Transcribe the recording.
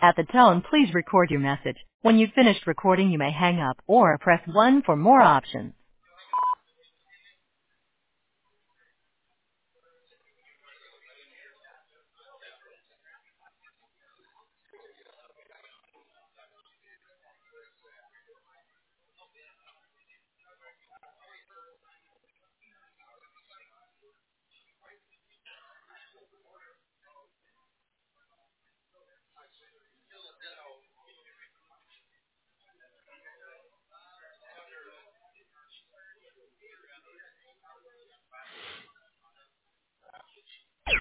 At the tone, please record your message. When you've finished recording, you may hang up or press 1 for more options.